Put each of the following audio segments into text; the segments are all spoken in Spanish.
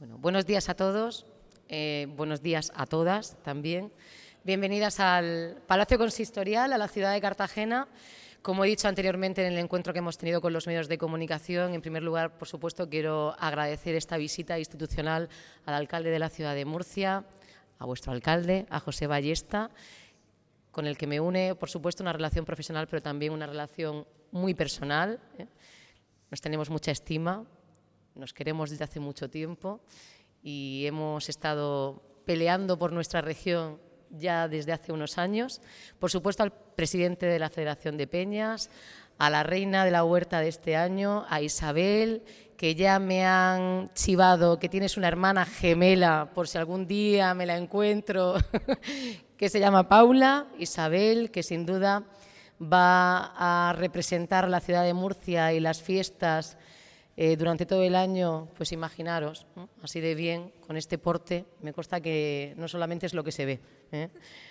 Bueno, buenos días a todos, buenos días a todas también. Bienvenidas al Palacio Consistorial, a la ciudad de Cartagena. Como he dicho anteriormente en el encuentro que hemos tenido con los medios de comunicación, en primer lugar, por supuesto, quiero agradecer esta visita institucional al alcalde de la ciudad de Murcia, a vuestro alcalde, a José Ballesta, con el que me une, por supuesto, una relación profesional, pero también una relación muy personal. Nos tenemos mucha estima, nos queremos desde hace mucho tiempo y hemos estado peleando por nuestra región ya desde hace unos años. Por supuesto, al presidente de la Federación de Peñas, a la reina de la huerta de este año, a Isabel, que ya me han chivado que tienes una hermana gemela, por si algún día me la encuentro, que se llama Paula. Isabel, que sin duda va a representar la ciudad de Murcia y las fiestas durante todo el año, pues imaginaros, ¿no? Así de bien, con este porte, me consta que no solamente es lo que se ve, ¿eh?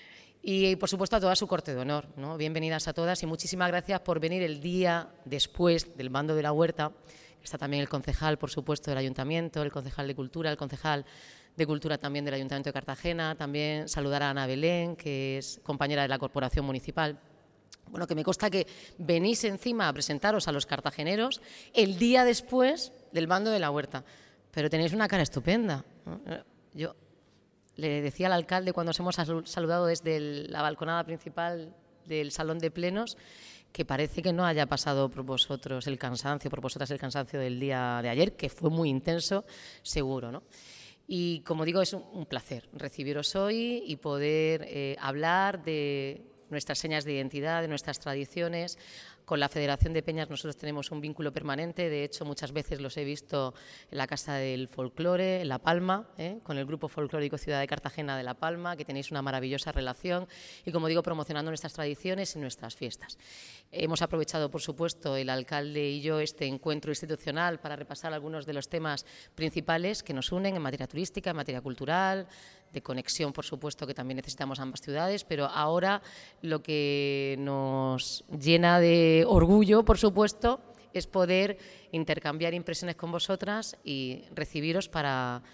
Y, por supuesto, a toda su corte de honor, ¿no? Bienvenidas a todas y muchísimas gracias por venir el día después del bando de la huerta. Está también el concejal, por supuesto, del Ayuntamiento, el concejal de Cultura, el concejal de Cultura también del Ayuntamiento de Cartagena. También saludar a Ana Belén, que es compañera de la Corporación Municipal. Bueno, que me consta que venís encima a presentaros a los cartageneros el día después del bando de la huerta, pero tenéis una cara estupenda, ¿no? Yo le decía al alcalde cuando os hemos saludado desde la balconada principal del salón de plenos que parece que no haya pasado por vosotros el cansancio, por vosotras el cansancio del día de ayer, que fue muy intenso, seguro, ¿no? Y como digo, es un placer recibiros hoy y poder hablar de nuestras señas de identidad, de nuestras tradiciones. Con la Federación de Peñas nosotros tenemos un vínculo permanente, de hecho muchas veces los he visto en la Casa del Folclore, en La Palma, con el Grupo Folclórico Ciudad de Cartagena de La Palma, que tenéis una maravillosa relación y, como digo, promocionando nuestras tradiciones y nuestras fiestas. Hemos aprovechado, por supuesto, el alcalde y yo este encuentro institucional para repasar algunos de los temas principales que nos unen en materia turística, en materia cultural, de conexión, por supuesto, que también necesitamos ambas ciudades, pero ahora lo que nos llena de orgullo, por supuesto, es poder intercambiar impresiones con vosotras y recibiros para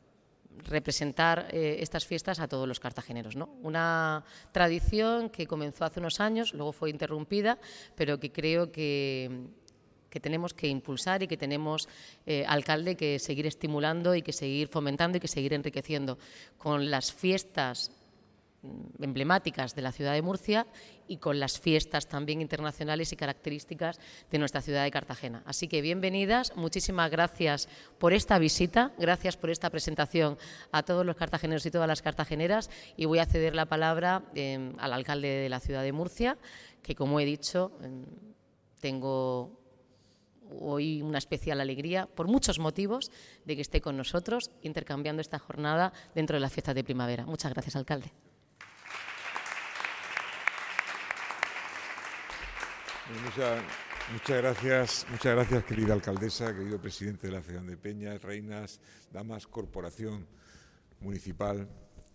representar estas fiestas a todos los cartageneros, ¿no? Una tradición que comenzó hace unos años, luego fue interrumpida, pero que creo que tenemos que impulsar y que tenemos, alcalde, que seguir estimulando y que seguir fomentando y que seguir enriqueciendo con las fiestas emblemáticas de la ciudad de Murcia y con las fiestas también internacionales y características de nuestra ciudad de Cartagena. Así que bienvenidas, muchísimas gracias por esta visita, gracias por esta presentación a todos los cartageneros y todas las cartageneras, y voy a ceder la palabra al alcalde de la ciudad de Murcia, que, como he dicho, tengo hoy una especial alegría, por muchos motivos, de que esté con nosotros intercambiando esta jornada dentro de las fiestas de primavera. Muchas gracias, alcalde. Muchas gracias, querida alcaldesa, querido presidente de la Federación de Peñas, reinas, damas, corporación municipal.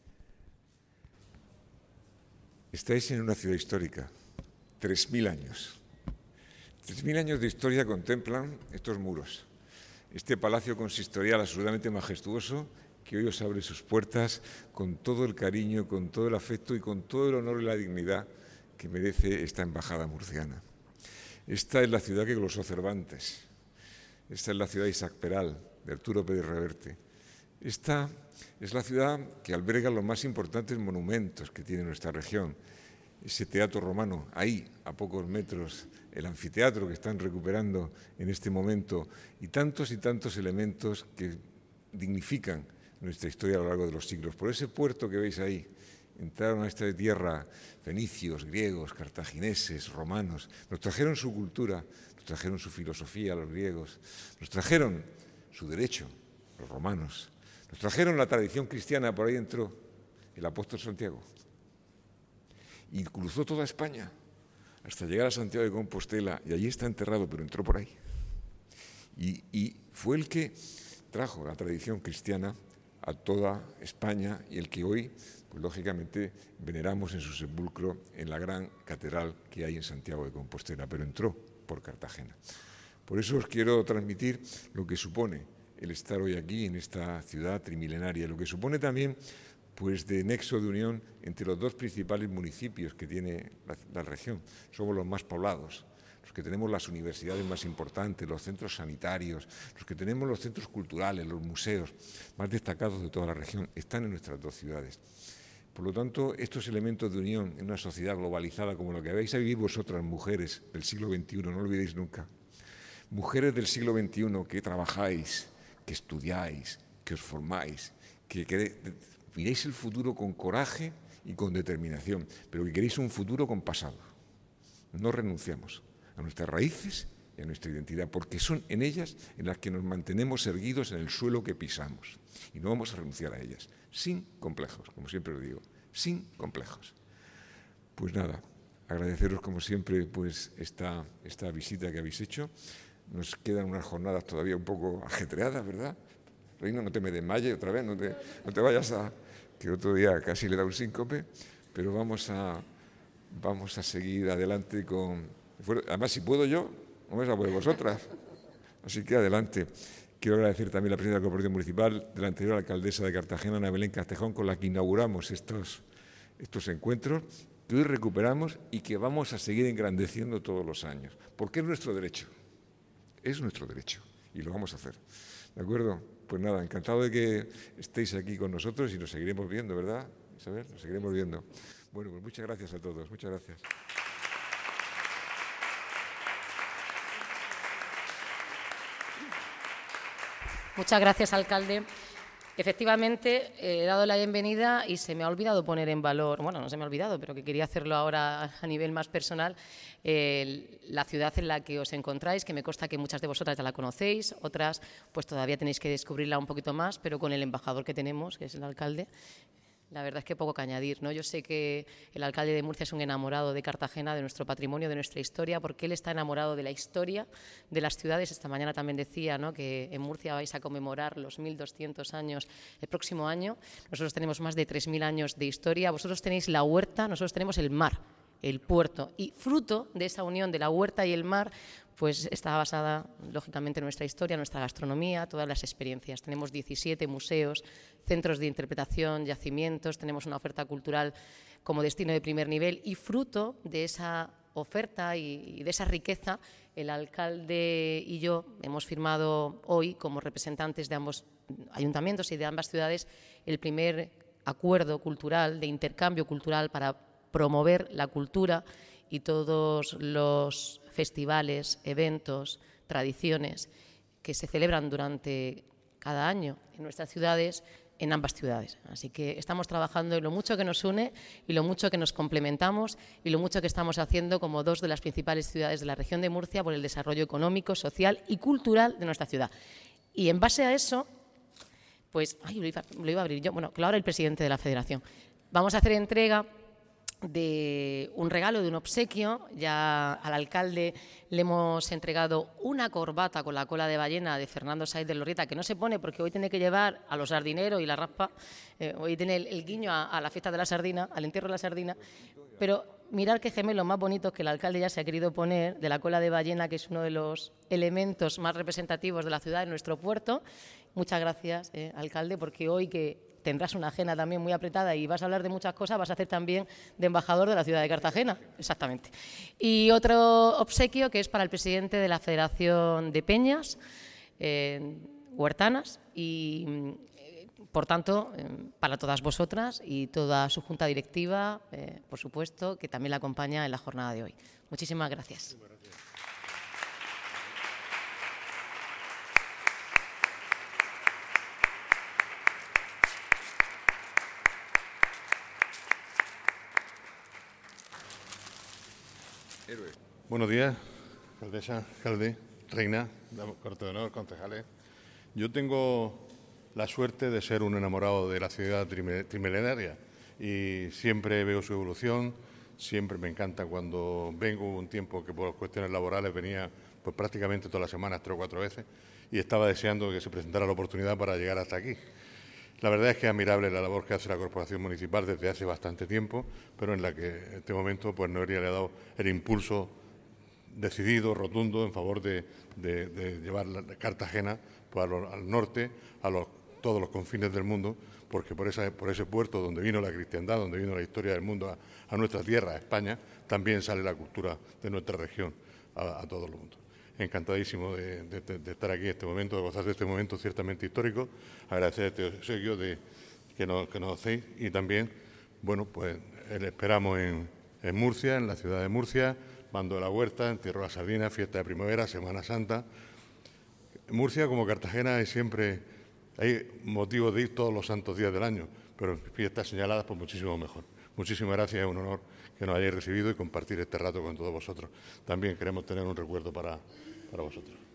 Estáis en una ciudad histórica, 3.000 años. 3.000 años de historia contemplan estos muros, este palacio consistorial absolutamente majestuoso que hoy os abre sus puertas con todo el cariño, con todo el afecto y con todo el honor y la dignidad que merece esta embajada murciana. Esta es la ciudad que glosó Cervantes, esta es la ciudad de Isaac Peral, de Arturo Pérez Reverte. Esta es la ciudad que alberga los más importantes monumentos que tiene nuestra región. Ese teatro romano, ahí, a pocos metros, el anfiteatro que están recuperando en este momento, y tantos elementos que dignifican nuestra historia a lo largo de los siglos. Por ese puerto que veis ahí, entraron a esta tierra fenicios, griegos, cartagineses, romanos. Nos trajeron su cultura, nos trajeron su filosofía, los griegos, nos trajeron su derecho, los romanos, nos trajeron la tradición cristiana. Por ahí entró el apóstol Santiago y cruzó toda España hasta llegar a Santiago de Compostela, y allí está enterrado, pero entró por ahí. Y fue el que trajo la tradición cristiana a toda España y el que hoy, pues lógicamente, veneramos en su sepulcro en la gran catedral que hay en Santiago de Compostela, pero entró por Cartagena. Por eso os quiero transmitir lo que supone el estar hoy aquí en esta ciudad trimilenaria, lo que supone también pues de nexo de unión entre los dos principales municipios que tiene la región. Somos los más poblados, los que tenemos las universidades más importantes, los centros sanitarios, los que tenemos los centros culturales, los museos más destacados de toda la región, están en nuestras dos ciudades. Por lo tanto, estos elementos de unión en una sociedad globalizada como la que vais a vivir vosotras, mujeres del siglo XXI, no lo olvidéis nunca, mujeres del siglo XXI que trabajáis, que estudiáis, que os formáis, que miréis el futuro con coraje y con determinación, pero que queréis un futuro con pasado. No renunciamos a nuestras raíces y a nuestra identidad, porque son en ellas en las que nos mantenemos erguidos en el suelo que pisamos. Y no vamos a renunciar a ellas, sin complejos, como siempre os digo, sin complejos. Pues nada, agradeceros como siempre pues esta visita que habéis hecho. Nos quedan unas jornadas todavía un poco ajetreadas, ¿verdad? Reina, no te me desmayes otra vez, no te vayas a... que otro día casi le da un síncope, pero vamos a seguir adelante con... Además, si puedo yo, no vais a poder vosotras. Así que adelante. Quiero agradecer también a la presidenta de la Corporación Municipal, de la anterior alcaldesa de Cartagena, Ana Belén Castejón, con la que inauguramos estos encuentros, que hoy recuperamos y que vamos a seguir engrandeciendo todos los años, porque es nuestro derecho. Es nuestro derecho y lo vamos a hacer. ¿De acuerdo? Pues nada, encantado de que estéis aquí con nosotros y nos seguiremos viendo, ¿verdad, Isabel? Nos seguiremos viendo. Bueno, pues muchas gracias a todos. Muchas gracias. Muchas gracias, alcalde. Efectivamente, he dado la bienvenida y se me ha olvidado poner en valor, bueno, no se me ha olvidado, pero que quería hacerlo ahora a nivel más personal, la ciudad en la que os encontráis, que me consta que muchas de vosotras ya la conocéis, otras pues todavía tenéis que descubrirla un poquito más, pero con el embajador que tenemos, que es el alcalde, la verdad es que poco que añadir, ¿no? Yo sé que el alcalde de Murcia es un enamorado de Cartagena, de nuestro patrimonio, de nuestra historia, porque él está enamorado de la historia de las ciudades. Esta mañana también decía, ¿no?, que en Murcia vais a conmemorar los 1200 años el próximo año. Nosotros tenemos más de 3000 años de historia. Vosotros tenéis la huerta, nosotros tenemos el mar, el puerto. Y fruto de esa unión de la huerta y el mar, pues está basada, lógicamente, en nuestra historia, nuestra gastronomía, todas las experiencias. Tenemos 17 museos, centros de interpretación, yacimientos, tenemos una oferta cultural como destino de primer nivel y fruto de esa oferta y de esa riqueza, el alcalde y yo hemos firmado hoy, como representantes de ambos ayuntamientos y de ambas ciudades, el primer acuerdo cultural, de intercambio cultural para promover la cultura y todos los festivales, eventos, tradiciones que se celebran durante cada año en nuestras ciudades, en ambas ciudades. Así que estamos trabajando en lo mucho que nos une y lo mucho que nos complementamos y lo mucho que estamos haciendo como dos de las principales ciudades de la región de Murcia por el desarrollo económico, social y cultural de nuestra ciudad. Y en base a eso, pues, lo iba a abrir yo, bueno, claro, el presidente de la Federación. Vamos a hacer entrega de un regalo, de un obsequio. Ya al alcalde le hemos entregado una corbata con la cola de ballena de Fernando Sáenz de Lorrieta, que no se pone porque hoy tiene que llevar a los sardineros y la raspa, hoy tiene el guiño a la fiesta de la sardina, al entierro de la sardina, pero mirad qué gemelos más bonitos que el alcalde ya se ha querido poner de la cola de ballena, que es uno de los elementos más representativos de la ciudad, en nuestro puerto. Muchas gracias, alcalde, porque hoy que tendrás una agenda también muy apretada y vas a hablar de muchas cosas, vas a hacer también de embajador de la ciudad de Cartagena. Exactamente. Y otro obsequio que es para el presidente de la Federación de Peñas Huertanas y, por tanto, para todas vosotras y toda su junta directiva, por supuesto, que también la acompaña en la jornada de hoy. Muchísimas gracias. Buenos días, alcaldesa, alcalde, reina, corte de honor, concejales. Yo tengo la suerte de ser un enamorado de la ciudad trimilenaria y siempre veo su evolución, siempre me encanta cuando vengo un tiempo que por cuestiones laborales venía pues prácticamente todas las semanas, 3 o 4 veces, y estaba deseando que se presentara la oportunidad para llegar hasta aquí. La verdad es que es admirable la labor que hace la Corporación Municipal desde hace bastante tiempo, pero en la que en este momento pues Noelia le ha dado el impulso decidido, rotundo, en favor de llevar Cartagena pues al norte, todos los confines del mundo, porque por ese puerto donde vino la cristiandad, donde vino la historia del mundo a nuestra tierra, a España, también sale la cultura de nuestra región a todo el mundo. Encantadísimo de estar aquí en este momento, de gozar de este momento ciertamente histórico, agradecer este obsequio que nos hacéis y también, bueno, pues le esperamos en Murcia, en la ciudad de Murcia, Bando de la Huerta, Entierro de la Sardina, Fiesta de Primavera, Semana Santa. Murcia, como Cartagena, hay motivo de ir todos los santos días del año, pero en fiestas señaladas, pues muchísimo mejor. Muchísimas gracias, es un honor que nos hayáis recibido y compartir este rato con todos vosotros. También queremos tener un recuerdo para vosotros.